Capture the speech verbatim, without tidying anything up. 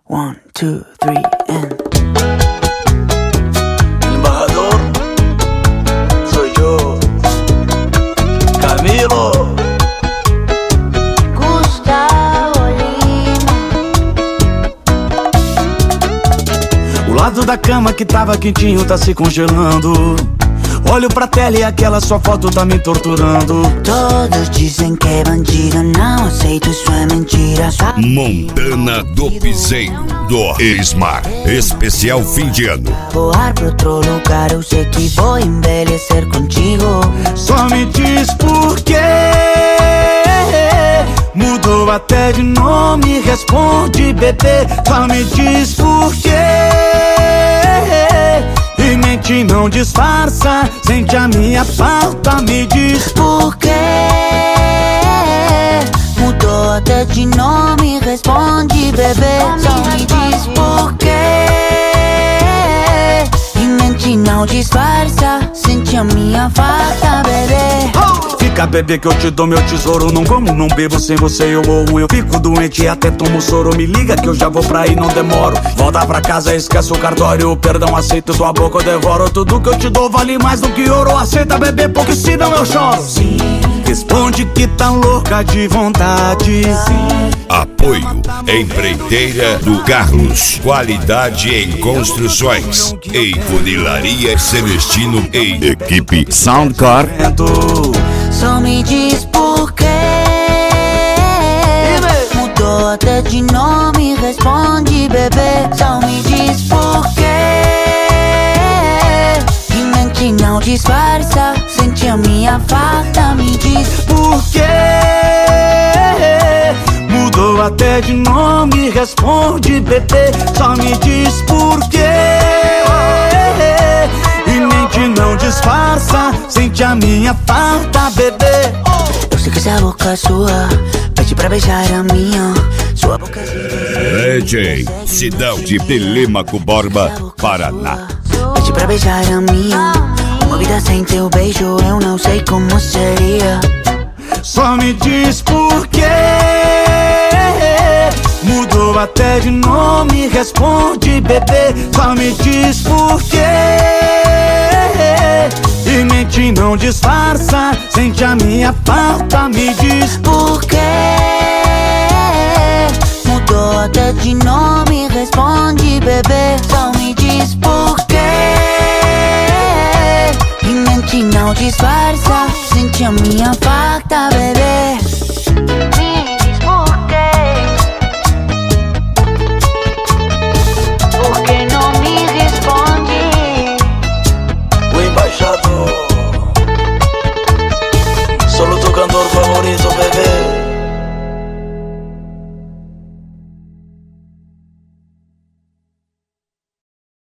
One, two, three, and... El embajador soy yo, Camilo Gustavo Lima. O lado da cama que tava quentinho tá se congelando. Olho pra tela e aquela sua foto tá me torturando. Todos dizem que é bandido, não aceito, isso é mentira. Montana do Piseiro, do Esmar, especial fim de ano. Voar pra outro lugar, eu sei que vou envelhecer contigo. Só me diz por quê. Mudou até de nome, responde bebê. Só me diz por quê. E mente não disfarça, sente a minha falta, me diz por quê. Mudou até de nome, responde bebê. Só me diz por quê. E mente não disfarça, sente a minha falta, bebê. Fica bebê que eu te dou meu tesouro. Não como, não bebo, sem você eu morro. Eu fico doente e até tomo soro. Me liga que eu já vou pra aí, não demoro. Volta pra casa, esquece o cartório. Perdão, aceito, tua boca eu devoro. Tudo que eu te dou vale mais do que ouro. Aceita bebê, porque senão eu choro. Sim. Responde que tá louca de vontade. Sim. Apoio Empreiteira do Carlos, qualidade em construções, em funilaria Celestino e equipe Soundcar. Só me diz por quê. Mudou até de nome, responde bebê. Só me diz por quê. E mente não disfarça, sente a minha falta, me diz por quê. Mudou até de nome, responde bebê. Só me diz por quê. E mente não disfarça, sente a minha falta, bebê. Eu sei que essa boca é sua, pede pra beijar a minha. Sua boca é D J Sidão de Telêmaco Borba, Paraná. Pede pra beijar a minha. Uma vida sem teu beijo eu não sei como seria. Só me diz por quê. Mudou até de nome, responde bebê. Só me diz por quê. E mente não disfarça, sente a minha falta, me diz por quê. Mudou até de nome, responde bebê. Só me diz por quê. E mente não disfarça, sente a minha falta, bebê.